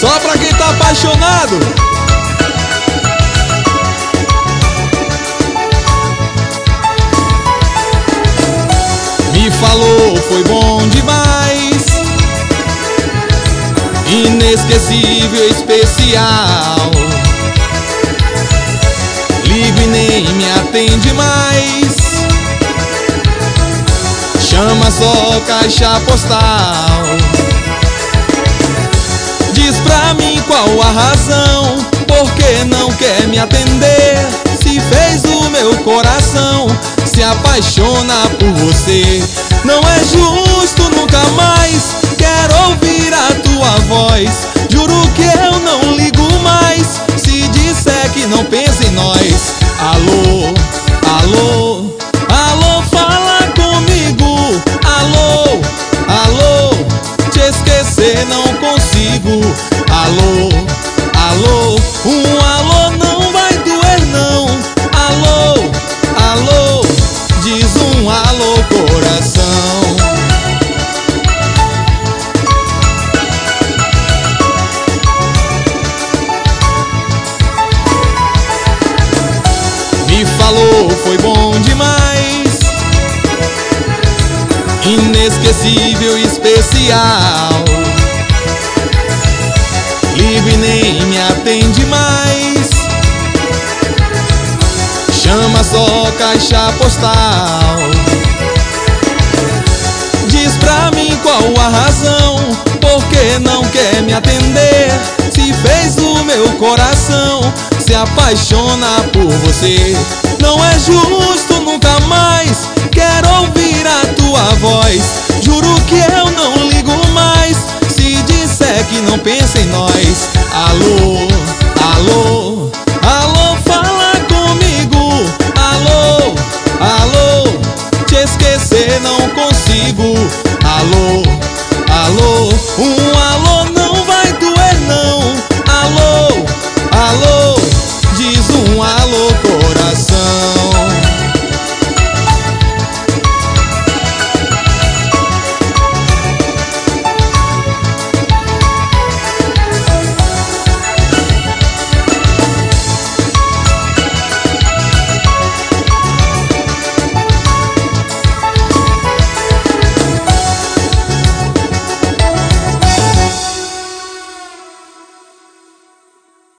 Só pra quem tá apaixonado. Me falou, foi bom demais, inesquecível, especial. Ligo e nem me atende mais, chama só caixa postal. Diz pra mim qual a razão, por que não quer me atender? Se fez o meu coração se apaixona por você. Não é justo, nunca mais quero ouvir a tua voz. Juro que eu não ligo mais se disser que não pensa em nós. Alô, alô, alô, fala comigo. Alô, alô, te esquecer não consigo. Alô, alô, alô não vai doer não. Alô, alô, diz alô coração. Me falou, foi bom demais, inesquecível, especial. Ligo e nem me atende mais, chama só caixa postal. Diz pra mim qual a razão, por que não quer me atender? Se fez o meu coração se apaixona por você. Não é justo, nunca mais quero ouvir a tua voz.